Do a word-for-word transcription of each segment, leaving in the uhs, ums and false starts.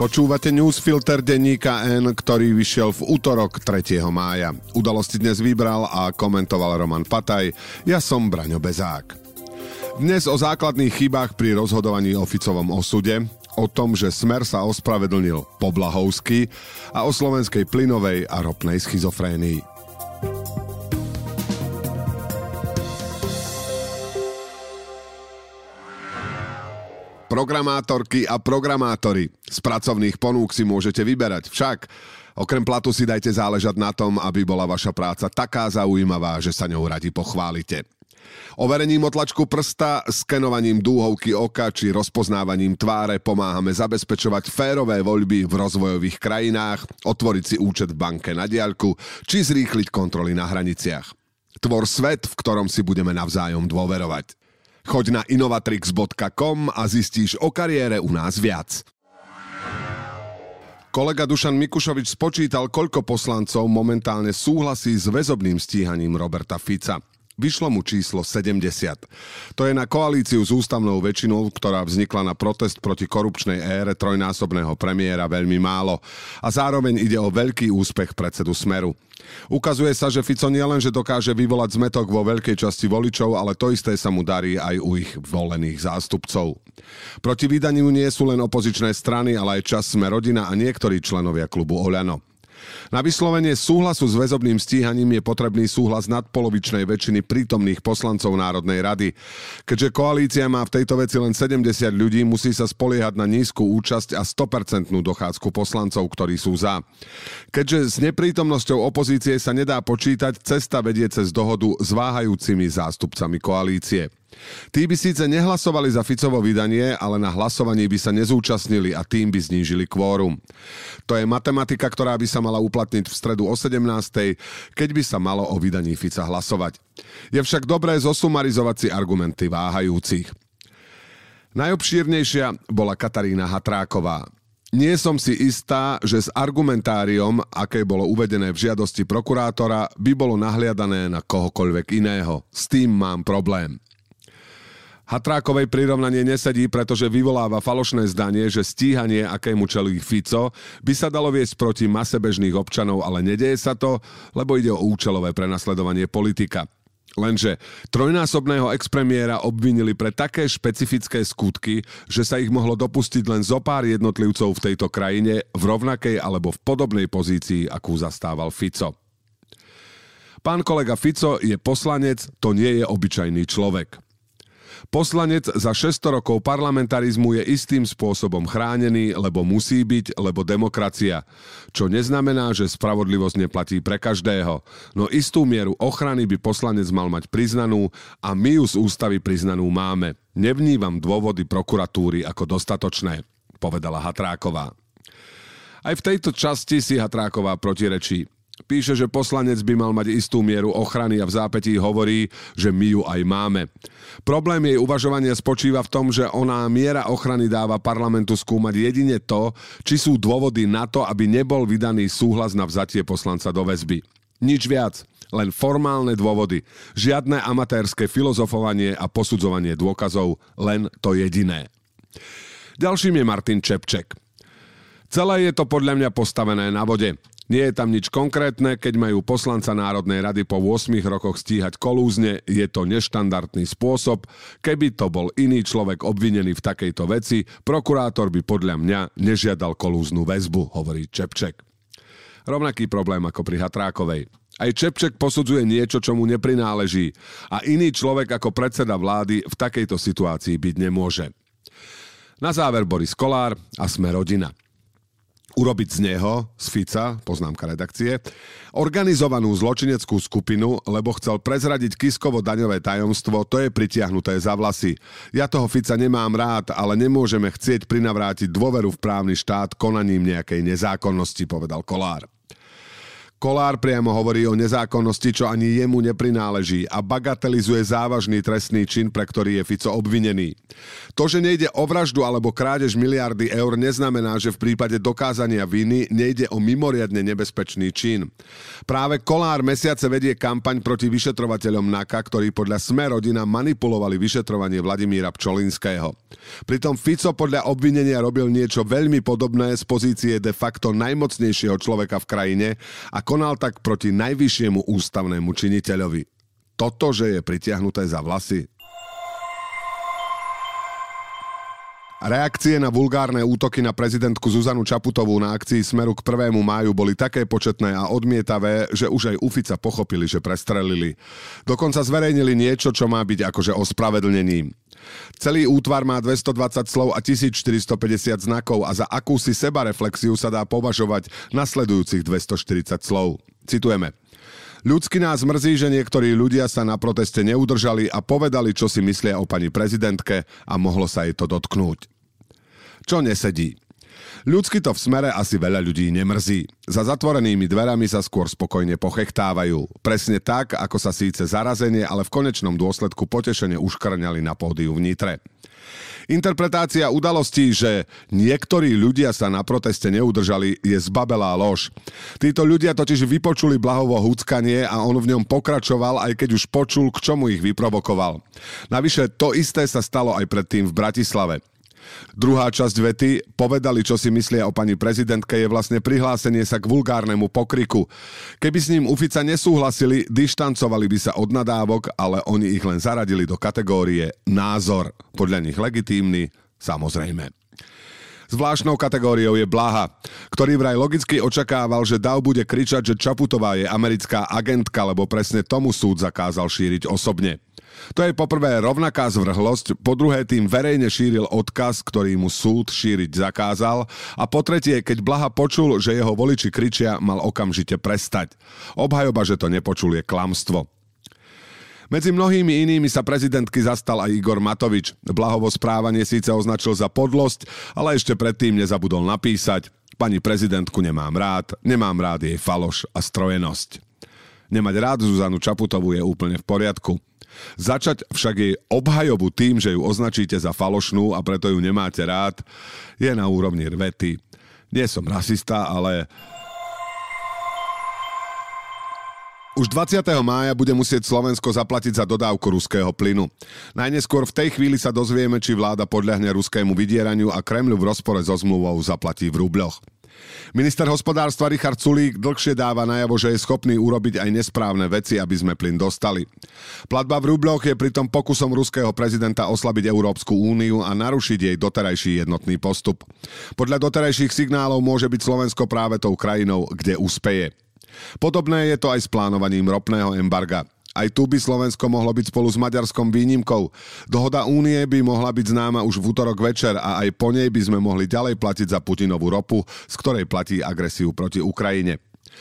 Počúvate newsfilter denníka N, ktorý vyšiel v utorok tretieho mája. Udalosti dnes vybral a komentoval Roman Pataj. Ja som Braňo Bezák. Dnes o základných chybách pri rozhodovaní o Ficovom osude, o tom, že Smer sa ospravedlnil po Blahovsky a o slovenskej plynovej a ropnej schizofrénii. Programátorky a programátori. Z pracovných ponúk si môžete vyberať. Však, okrem platu si dajte záležať na tom, aby bola vaša práca taká zaujímavá, že sa ňou radi pochválite. Overením otlačku prsta, skenovaním dúhovky oka či rozpoznávaním tváre pomáhame zabezpečovať férové voľby v rozvojových krajinách, otvoriť si účet v banke na diaľku či zrýchliť kontroly na hraniciach. Tvor svet, v ktorom si budeme navzájom dôverovať. Choď na inovatrix bodka com a zistíš o kariére u nás viac. Kolega Dušan Mikušovič spočítal, koľko poslancov momentálne súhlasí s väzobným stíhaním Roberta Fica. Vyšlo mu číslo sedemdesiat. To je na koalíciu s ústavnou väčšinou, ktorá vznikla na protest proti korupčnej ére trojnásobného premiéra, veľmi málo. A zároveň ide o veľký úspech predsedu Smeru. Ukazuje sa, že Fico nielenže dokáže vyvolať zmätok vo veľkej časti voličov, ale to isté sa mu darí aj u ich volených zástupcov. Proti vydaniu nie sú len opozičné strany, ale aj časť Sme rodina a niektorí členovia klubu Oľano. Na vyslovenie súhlasu s väzobným stíhaním je potrebný súhlas nadpolovičnej väčšiny prítomných poslancov Národnej rady. Keďže koalícia má v tejto veci len sedemdesiat ľudí, musí sa spoliehať na nízku účasť a sto percent dochádzku poslancov, ktorí sú za. Keďže s neprítomnosťou opozície sa nedá počítať, cesta vedie cez dohodu s váhajúcimi zástupcami koalície. Tí by síce nehlasovali za Ficovo vydanie, ale na hlasovaní by sa nezúčastnili a tým by znížili kvórum. To je matematika, ktorá by sa mala uplatniť v stredu o sedemnástej, keď by sa malo o vydaní Fica hlasovať. Je však dobré zosumarizovať si argumenty váhajúcich. Najobšírnejšia bola Katarína Hatráková. Nie som si istá, že s argumentáriom, aké bolo uvedené v žiadosti prokurátora, by bolo nahliadané na kohokoľvek iného. S tým mám problém. Hatrákovej prirovnanie nesedí, pretože vyvoláva falošné zdanie, že stíhanie, akému čelí Fico, by sa dalo viesť proti mase bežných občanov, ale nedeje sa to, lebo ide o účelové prenasledovanie politika. Lenže trojnásobného expremiéra obvinili pre také špecifické skutky, že sa ich mohlo dopustiť len zo pár jednotlivcov v tejto krajine v rovnakej alebo v podobnej pozícii, akú zastával Fico. Pán kolega Fico je poslanec, to nie je obyčajný človek. Poslanec za šesťsto rokov parlamentarizmu je istým spôsobom chránený, lebo musí byť, lebo demokracia. Čo neznamená, že spravodlivosť neplatí pre každého. No istú mieru ochrany by poslanec mal mať priznanú a my ju z ústavy priznanú máme. Nevnímam dôvody prokuratúry ako dostatočné, povedala Hatráková. Aj v tejto časti si Hatráková protirečí. Píše, že poslanec by mal mať istú mieru ochrany a v zápätí hovorí, že my ju aj máme. Problém jej uvažovania spočíva v tom, že ona miera ochrany dáva parlamentu skúmať jedine to, či sú dôvody na to, aby nebol vydaný súhlas na vzatie poslanca do väzby. Nič viac, len formálne dôvody. Žiadne amatérske filozofovanie a posudzovanie dôkazov, len to jediné. Ďalším je Martin Čepček. Celé je to podľa mňa postavené na vode. Nie je tam nič konkrétne, keď majú poslanca Národnej rady po ôsmich rokoch stíhať kolúzne, je to neštandardný spôsob. Keby to bol iný človek obvinený v takejto veci, prokurátor by podľa mňa nežiadal kolúznu väzbu, hovorí Čepček. Rovnaký problém ako pri Hatrákovej. Aj Čepček posudzuje niečo, čo mu neprináleží a iný človek ako predseda vlády v takejto situácii byť nemôže. Na záver Boris Kolár a Sme rodina. Urobiť z neho, z Fica, poznámka redakcie, organizovanú zločineckú skupinu, lebo chcel prezradiť Kiskovo daňové tajomstvo, to je pritiahnuté za vlasy. Ja toho Fica nemám rád, ale nemôžeme chcieť prinavrátiť dôveru v právny štát konaním nejakej nezákonnosti, povedal Kolár. Kollár priamo hovorí o nezákonnosti, čo ani jemu neprináleží a bagatelizuje závažný trestný čin, pre ktorý je Fico obvinený. To, že nejde o vraždu alebo krádež miliardy eur, neznamená, že v prípade dokázania viny nejde o mimoriadne nebezpečný čin. Práve Kollár mesiace vedie kampaň proti vyšetrovateľom NAKA, ktorí podľa Sme rodina manipulovali vyšetrovanie Vladimíra Pčolinského. Pritom Fico podľa obvinenia robil niečo veľmi podobné z pozície de facto najmocnejšieho človeka v krajine a konal tak proti najvyššiemu ústavnému činiteľovi. Toto, že je pritiahnuté za vlasy. Reakcie na vulgárne útoky na prezidentku Zuzanu Čaputovú na akcii Smeru k prvému máju boli také početné a odmietavé, že už aj u Fica pochopili, že prestrelili. Dokonca zverejnili niečo, čo má byť akože ospravedlnením. Celý útvar má dvestodvadsať slov a tisícštyristopäťdesiat znakov a za akúsi sebareflexiu sa dá považovať nasledujúcich dvestoštyridsať slov. Citujeme. Ľudsky nás mrzí, že niektorí ľudia sa na proteste neudržali a povedali, čo si myslia o pani prezidentke a mohlo sa jej to dotknúť. Čo nesedí? Ľudsky to v Smere asi veľa ľudí nemrzí. Za zatvorenými dverami sa skôr spokojne pochechtávajú. Presne tak, ako sa síce zarazenie, ale v konečnom dôsledku potešene uškrňali na pódiu v Nitre. Interpretácia udalostí, že niektorí ľudia sa na proteste neudržali, je zbabelá lož. Títo ľudia totiž vypočuli Blahovo huckanie a on v ňom pokračoval, aj keď už počul, k čomu ich vyprovokoval. Navyše to isté sa stalo aj predtým v Bratislave. Druhá časť vety, povedali, čo si myslia o pani prezidentke, je vlastne prihlásenie sa k vulgárnemu pokriku. Keby s ním u Fica nesúhlasili, dištancovali by sa od nadávok, ale oni ich len zaradili do kategórie názor. Podľa nich legitímny, samozrejme. Zvláštnou kategóriou je Blaha, ktorý vraj logicky očakával, že Dav bude kričať, že Čaputová je americká agentka, lebo presne tomu súd zakázal šíriť osobne. To je poprvé rovnaká zvrhlosť, po druhé tým verejne šíril odkaz, ktorý mu súd šíriť zakázal a po tretie, keď Blaha počul, že jeho voliči kričia, mal okamžite prestať. Obhajoba, že to nepočul, je klamstvo. Medzi mnohými inými sa prezidentky zastal aj Igor Matovič. Blahovo správanie síce označil za podlosť, ale ešte predtým nezabudol napísať: pani prezidentku nemám rád, nemám rád jej faloš a strojenosť. Nemať rád Zuzanu Čaputovú je úplne v poriadku. Začať však jej obhajobu tým, že ju označíte za falošnú a preto ju nemáte rád, je na úrovni vety. Nie som rasista, ale... Už dvadsiateho mája bude musieť Slovensko zaplatiť za dodávku ruského plynu. Najneskôr v tej chvíli sa dozvieme, či vláda podľahne ruskému vydieraniu a Kremľu v rozpore so zmluvou zaplatí v rubľoch. Minister hospodárstva Richard Sulík dlhšie dáva najavo, že je schopný urobiť aj nesprávne veci, aby sme plyn dostali. Platba v rubľoch je pritom pokusom ruského prezidenta oslabiť Európsku úniu a narušiť jej doterajší jednotný postup. Podľa doterajších signálov môže byť Slovensko práve tou krajinou, kde uspeje. Podobné je to aj s plánovaním ropného embarga. Aj tu by Slovensko mohlo byť spolu s Maďarskom výnimkou. Dohoda únie by mohla byť známa už v útorok večer a aj po nej by sme mohli ďalej platiť za Putinovú ropu, z ktorej platí agresiu proti Ukrajine.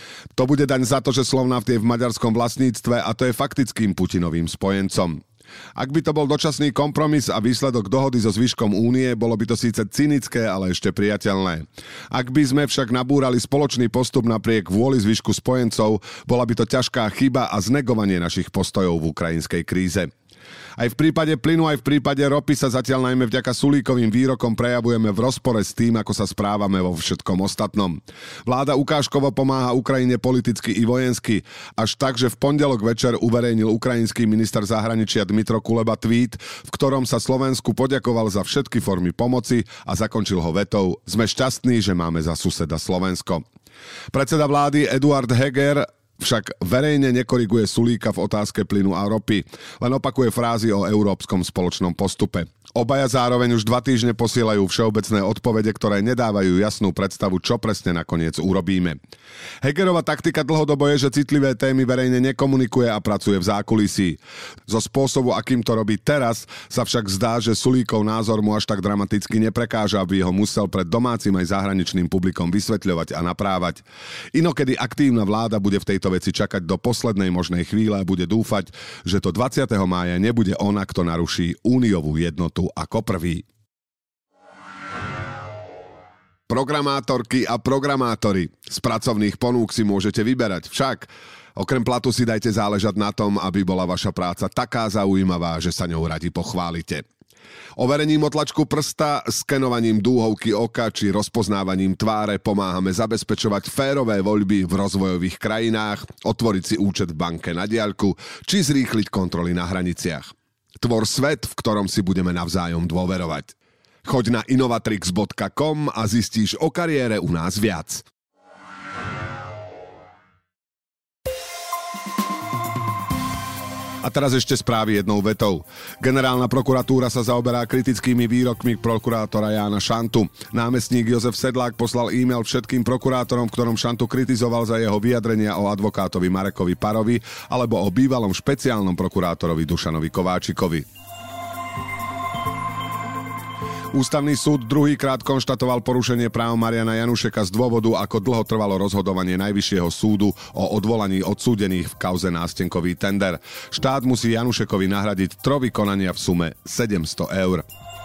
To bude daň za to, že Slovnaft je v maďarskom vlastníctve a to je faktickým Putinovým spojencom. Ak by to bol dočasný kompromis a výsledok dohody so zvyškom únie, bolo by to síce cynické, ale ešte priateľné. Ak by sme však nabúrali spoločný postup napriek vôli zvyšku spojencov, bola by to ťažká chyba a znegovanie našich postojov v ukrajinskej kríze. Aj v prípade plynu, aj v prípade ropy sa zatiaľ najmä vďaka Sulíkovým výrokom prejavujeme v rozpore s tým, ako sa správame vo všetkom ostatnom. Vláda ukážkovo pomáha Ukrajine politicky i vojensky, až tak, že v pondelok večer uverejnil ukrajinský minister zahraničia Dmytro Kuleba tweet, v ktorom sa Slovensku poďakoval za všetky formy pomoci a zakončil ho vetou: sme šťastní, že máme za suseda Slovensko. Predseda vlády Eduard Heger však verejne nekoriguje Sulíka v otázke plynu a ropy, len opakuje frázy o európskom spoločnom postupe. Obaja zároveň už dva týždne posielajú všeobecné odpovede, ktoré nedávajú jasnú predstavu, čo presne nakoniec urobíme. Hegerova taktika dlhodobo je, že citlivé témy verejne nekomunikuje a pracuje v zákulisí. Zo spôsobu, akým to robí teraz, sa však zdá, že Sulíkov názor mu až tak dramaticky neprekáža, aby ho musel pred domácim aj zahraničným publikom vysvetľovať a naprávať. Inokedy aktívna vláda bude v tejto veci čakať do poslednej možnej chvíle a bude dúfať, že to dvadsiateho mája nebude ona, kto naruší úniovú jednotu ako prvý. Programátorky a programátori. Z pracovných ponúk si môžete vyberať. Však, okrem platu si dajte záležať na tom, aby bola vaša práca taká zaujímavá, že sa ňou radi pochválite. Overením otlačku prsta, skenovaním dúhovky oka či rozpoznávaním tváre pomáhame zabezpečovať férové voľby v rozvojových krajinách, otvoriť si účet v banke na diaľku či zrýchliť kontroly na hraniciach. Tvor svet, v ktorom si budeme navzájom dôverovať. Choď na inovatrix bodka com a zistíš o kariére u nás viac. A teraz ešte správy jednou vetou. Generálna prokuratúra sa zaoberá kritickými výrokmi prokurátora Jána Šantu. Námestník Jozef Sedlák poslal e-mail všetkým prokurátorom, v ktorom Šantu kritizoval za jeho vyjadrenia o advokátovi Marekovi Parovi alebo o bývalom špeciálnom prokurátorovi Dušanovi Kováčikovi. Ústavný súd druhýkrát konštatoval porušenie práv Mariana Janušeka z dôvodu, ako dlho trvalo rozhodovanie Najvyššieho súdu o odvolaní odsúdených v kauze nástenkový tender. Štát musí Janušekovi nahradiť tri vykonania v sume sedemsto eur.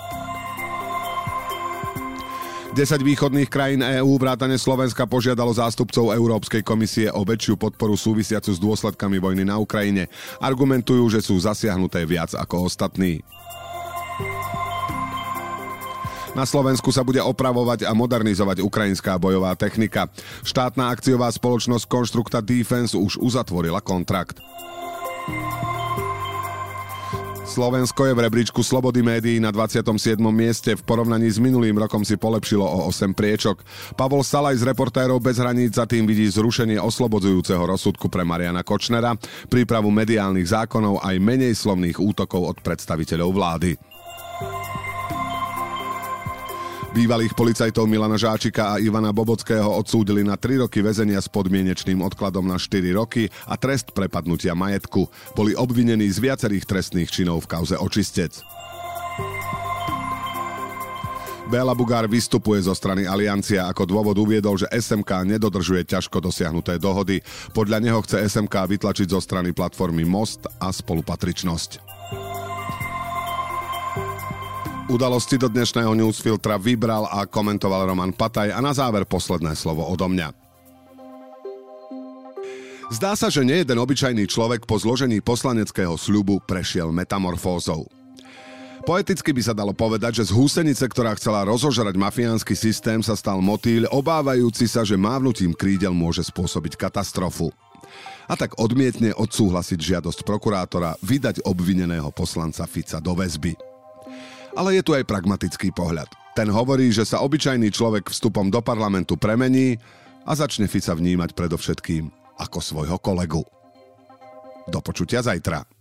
desať východných krajín EÚ vrátane Slovenska požiadalo zástupcov Európskej komisie o väčšiu podporu súvisiacu s dôsledkami vojny na Ukrajine. Argumentujú, že sú zasiahnuté viac ako ostatní. Na Slovensku sa bude opravovať a modernizovať ukrajinská bojová technika. Štátna akciová spoločnosť Constructa Defense už uzatvorila kontrakt. Slovensko je v rebríčku slobody médií na dvadsiatom siedmom mieste. V porovnaní s minulým rokom si polepšilo o osem priečok. Pavol Salaj z Reportérov bez hraníc za tým vidí zrušenie oslobodzujúceho rozsudku pre Mariana Kočnera, prípravu mediálnych zákonov aj menej slovných útokov od predstaviteľov vlády. Bývalých policajtov Milana Žáčika a Ivana Bobockého odsúdili na tri roky väzenia s podmienečným odkladom na štyri roky a trest prepadnutia majetku. Boli obvinení z viacerých trestných činov v kauze Očistec. Béla Bugár vystupuje zo strany Aliancia. Ako dôvod uviedol, že es em ká nedodržuje ťažko dosiahnuté dohody. Podľa neho chce es em ká vytlačiť zo strany platformy Most a Spolupatričnosť. Udalosti do dnešného newsfiltra vybral a komentoval Roman Pataj a na záver posledné slovo odo mňa. Zdá sa, že nejeden obyčajný človek po zložení poslaneckého sľubu prešiel metamorfózou. Poeticky by sa dalo povedať, že z húsenice, ktorá chcela rozožrať mafiánsky systém, sa stal motýľ, obávajúci sa, že mávnutím krídel môže spôsobiť katastrofu. A tak odmietne odsúhlasiť žiadosť prokurátora vydať obvineného poslanca Fica do väzby. Ale je tu aj pragmatický pohľad. Ten hovorí, že sa obyčajný človek vstupom do parlamentu premení a začne Fica vnímať predovšetkým ako svojho kolegu. Do počutia zajtra.